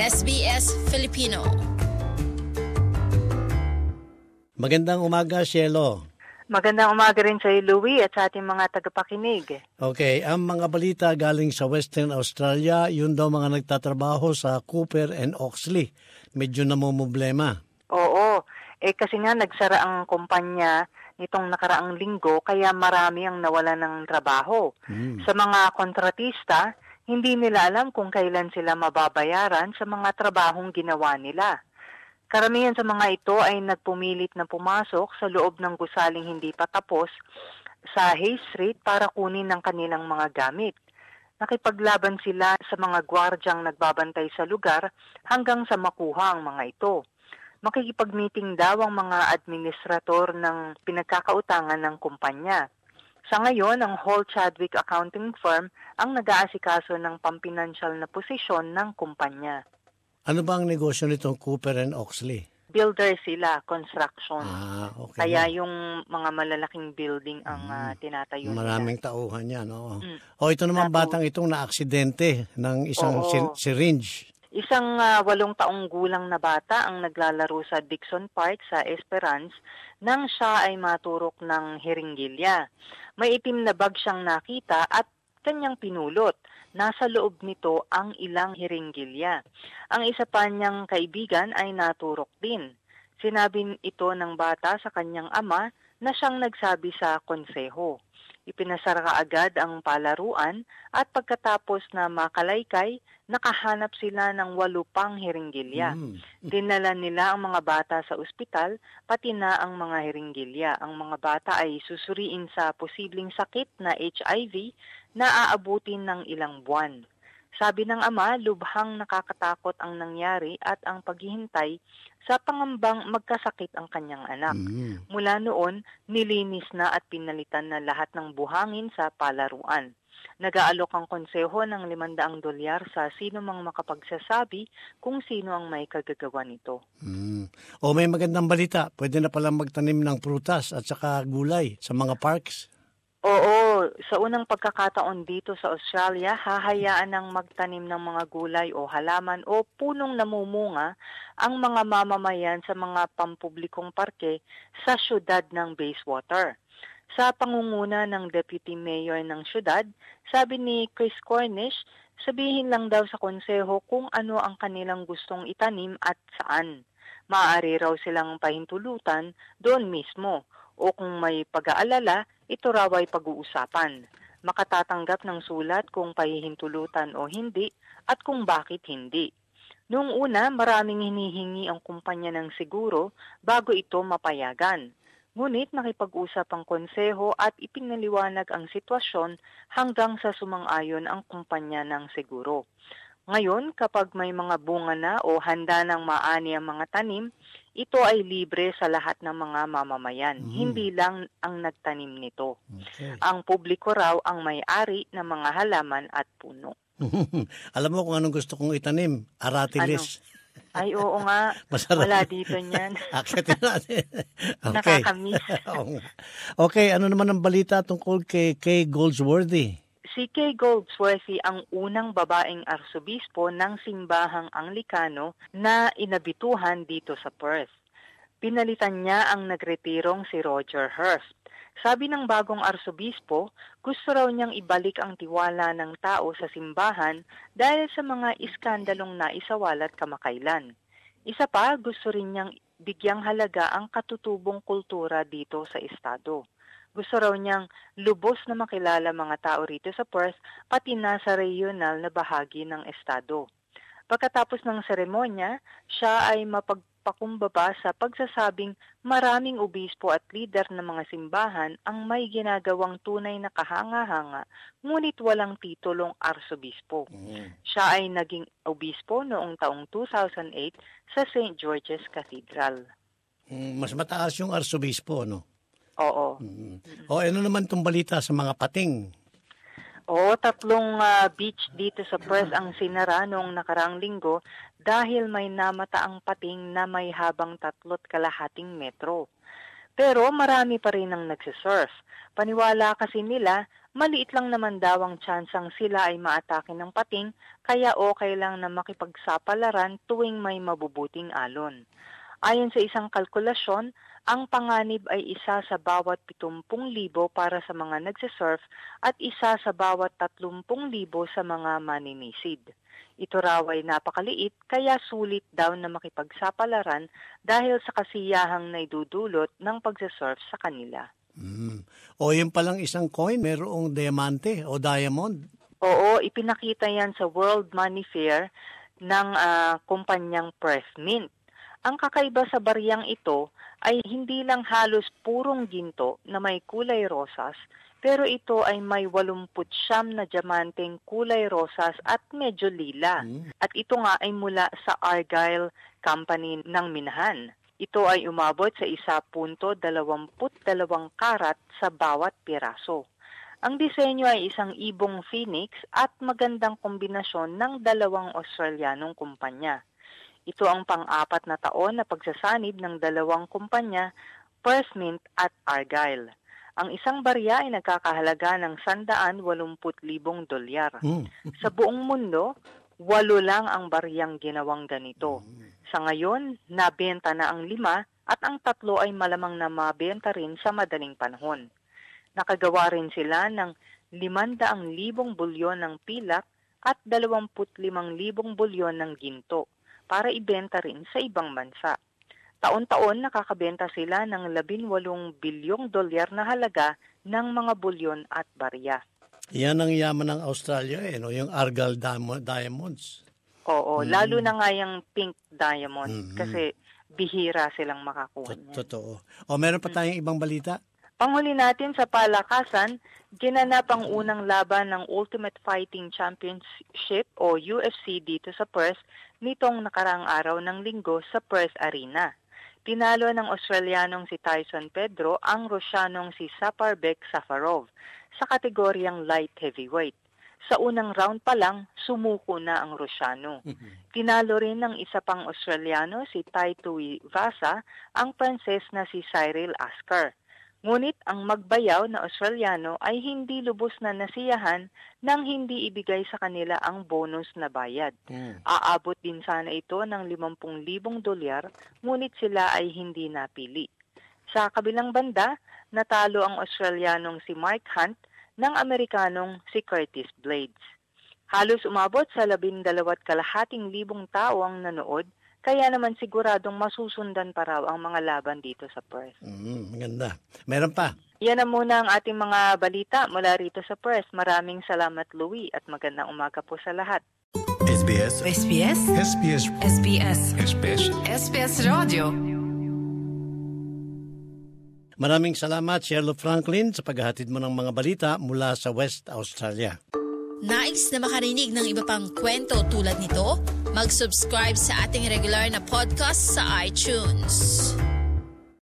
SBS Filipino. Magandang umaga, Cielo. Magandang umaga rin sa iyo, Louie, at sa ating mga tagapakinig. Okay, ang mga balita galing sa Western Australia, yun daw mga nagtatrabaho sa Cooper and Oxley. Medyo namumblema. Oo, kasi nga nagsara ang kumpanya nitong nakaraang linggo, kaya marami ang nawala ng trabaho. Sa mga kontratista, hindi nila alam kung kailan sila mababayaran sa mga trabahong ginawa nila. Karamihan sa mga ito ay nagpumilit na pumasok sa loob ng gusaling hindi pa tapos sa Hay Street para kunin ang kanilang mga gamit. Nakipaglaban sila sa mga gwardyang nagbabantay sa lugar hanggang sa makuha ang mga ito. Makikipag-meeting daw ang mga administrator ng pinagkakautangan ng kumpanya. Sa ngayon, ang Hall Chadwick Accounting Firm ang nag-aasikaso ng pampinansyal na posisyon ng kumpanya. Ano ba ang negosyo nitong Cooper and Oxley? Builder sila, construction. Okay. Kaya yung mga malalaking building ang tinatayo nila. Maraming tauhan yan, oo. Ito naman batang itong na-aksidente ng isang syringe. Isang 8 taong gulang na bata ang naglalaro sa Dixon Park sa Esperance nang siya ay maturok ng hiringgilya. May itim na bag siyang nakita at kanyang pinulot. Nasa loob nito ang ilang hiringgilya. Ang isa pa niyang kaibigan ay naturok din. Sinabi ito ng bata sa kanyang ama na siyang nagsabi sa konseho. Ipinasara kaagad ang palaruan at pagkatapos na makalaykay, nakahanap sila ng 8 pang hiringgilya. Dinala nila ang mga bata sa ospital, pati na ang mga hiringgilya. Ang mga bata ay susuriin sa posibleng sakit na HIV na aabutin ng ilang buwan. Sabi ng ama, lubhang nakakatakot ang nangyari at ang paghihintay sa pangambang magkasakit ang kanyang anak. Mula noon, nilinis na at pinalitan na lahat ng buhangin sa palaruan. Nag-aalok ang konseho ng $500 sa sino mang makapagsasabi kung sino ang may kagagawa nito. May magandang balita. Pwede na palang magtanim ng prutas at saka gulay sa mga parks. Oo, sa unang pagkakataon dito sa Australia, hahayaan ng magtanim ng mga gulay o halaman o punong namumunga ang mga mamamayan sa mga pampublikong parke sa syudad ng Bayswater. Sa pangunguna ng Deputy Mayor ng syudad, sabi ni Chris Cornish, sabihin lang daw sa konseho kung ano ang kanilang gustong itanim at saan. Maaari raw silang pahintulutan doon mismo o kung may pag-aalala, ito raw ay pag-uusapan. Makatatanggap ng sulat kung pahihintulutan o hindi at kung bakit hindi. Noong una, maraming hinihingi ang kumpanya ng siguro bago ito mapayagan. Ngunit nakipag-usap ang konseho at ipinaliwanag ang sitwasyon hanggang sa sumang-ayon ang kumpanya ng seguro. Ngayon, kapag may mga bunga na o handa ng maani ang mga tanim, ito ay libre sa lahat ng mga mamamayan. Hindi lang ang nagtanim nito. Okay. Ang publiko raw ang may-ari ng mga halaman at puno. Alam mo kung anong gusto kong itanim? Aratilis. Ay, oo nga. Masarap. Wala dito niyan. Akitin natin. Okay. Nakakamiss. Okay, ano naman ang balita tungkol kay Kay Goldsworthy? Si Kay Goldsworthy ang unang babaeng arsobispo ng simbahang Anglikano na inabituhan dito sa Perth. Pinalitan niya ang nagretirong si Roger Hurst. Sabi ng bagong arsobispo, gusto raw niyang ibalik ang tiwala ng tao sa simbahan dahil sa mga iskandalong naisawalat kamakailan. Isa pa, gusto rin niyang bigyang halaga ang katutubong kultura dito sa estado. Gusto raw niyang lubos na makilala mga tao rito sa Perth pati na sa regional na bahagi ng estado. Pagkatapos ng seremonya, siya ay mapagpakumbaba sa pagsasabing maraming obispo at lider ng mga simbahan ang may ginagawang tunay na kahanga-hanga ngunit walang titulong arsobispo. Siya ay naging obispo noong taong 2008 sa St. George's Cathedral. Mas mataas yung arsobispo, no? Oo. Ano naman itong balita sa mga pating? Oo, 3 beach dito sa Perth ang sinara noong nakaraang linggo dahil may namataang pating na may habang 3.5 metro. Pero marami pa rin ang nagsisurf. Paniwala kasi nila, maliit lang naman daw ang tsansang sila ay maatake ng pating, kaya okay lang na makipagsapalaran tuwing may mabubuting alon. Ayon sa isang kalkulasyon, ang panganib ay isa sa bawat 70,000 para sa mga nagsisurf at isa sa bawat 30,000 sa mga maninisid. Ito raw ay napakaliit kaya sulit daw na makipagsapalaran dahil sa kasiyahang naidudulot ng pagsisurf sa kanila. O yun palang isang coin, mayroong diamante o diamond? Oo, ipinakita yan sa World Money Fair ng kumpanyang Press Mint. Ang kakaiba sa bariyang ito ay hindi lang halos purong ginto na may kulay rosas, pero ito ay may 89 na diamanteng kulay rosas at medyo lila. At ito nga ay mula sa Argyle Company ng Minahan. Ito ay umabot sa 1.22 karat sa bawat piraso. Ang disenyo ay isang ibong phoenix at magandang kombinasyon ng dalawang Australianong kumpanya. Ito ang pang-4 na taon na pagsasanib ng dalawang kumpanya, Press Mint at Argyle. Ang isang barya ay nagkakahalaga ng $180,000. Sa buong mundo, 8 lang ang baryang ginawang ganito. Sa ngayon, nabenta na ang 5 at ang 3 ay malamang na mabenta rin sa madaling panahon. Nakagawa rin sila ng 500,000 bulyon ng pilak at 25,000 bulyon ng ginto para ibenta rin sa ibang bansa. Taon-taon nakakabenta sila ng $18 bilyong na halaga ng mga bulyon at barya. Yan ang yaman ng Australia, no? Yung Argyle Diamonds. Oo, lalo na nga yung pink diamond kasi bihira silang makakuha niyan. Totoo. O meron pa tayong ibang balita? Panghuli natin sa palakasan, ginanap ang unang laban ng Ultimate Fighting Championship o UFC dito sa Perth nitong nakaraang araw ng Linggo sa Perth Arena. Tinalo ng Australianong si Tyson Pedro ang Rusyanong si Saparbek Safarov sa kategoryang light heavyweight. Sa unang round pa lang, sumuko na ang Rusyano. Tinalo rin ng isa pang Australiano si Tai Tuivasa ang Pranses na si Cyril Asker. Ngunit ang magbayaw na Australiano ay hindi lubos na nasiyahan nang hindi ibigay sa kanila ang bonus na bayad. Aabot din sana ito ng $50,000, ngunit sila ay hindi napili. Sa kabilang banda, natalo ang Australianong si Mark Hunt ng Amerikanong si Curtis Blades. Halos umabot sa 12,500 tao ang nanood, kaya naman siguradong masusundan pa raw ang mga laban dito sa Perth. Maganda. Meron pa? Yan na muna ang ating mga balita mula rito sa Perth. Maraming salamat, Louie, at magandang umaga po sa lahat. SBS. SBS. SBS. SBS. SBS. SBS Radio. Maraming salamat, Sherlock Franklin, sa paghahatid mo ng mga balita mula sa West Australia. Nais na makarinig ng iba pang kwento tulad nito? Mag-subscribe sa ating regular na podcast sa iTunes.